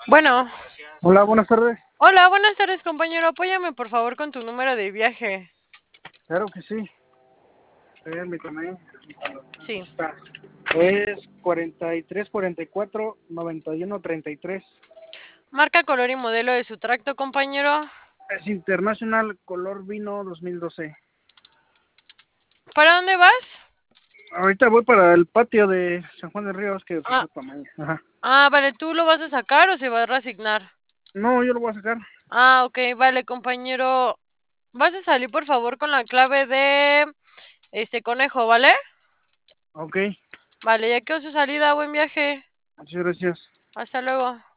Bueno, Hola, buenas tardes. hola, buenas tardes, compañero. Apóyame por favor con tu número de viaje. Claro que sí. Permítame. Sí. Está. Es 43 44 91 33. Marca, color y modelo de su tracto, compañero. Es International Color Vino 2012. ¿Para dónde vas? Ahorita voy para el patio de San Juan de Ríos, que pues Ah, es para mañana. Ajá. vale, ¿tú lo vas a sacar o se va a reasignar? No, yo lo voy a sacar. Ok, vale, compañero. Vas a salir por favor con la clave de este conejo, ¿vale? Ok, Vale, ya quedó su salida, buen viaje. muchas gracias. Hasta luego.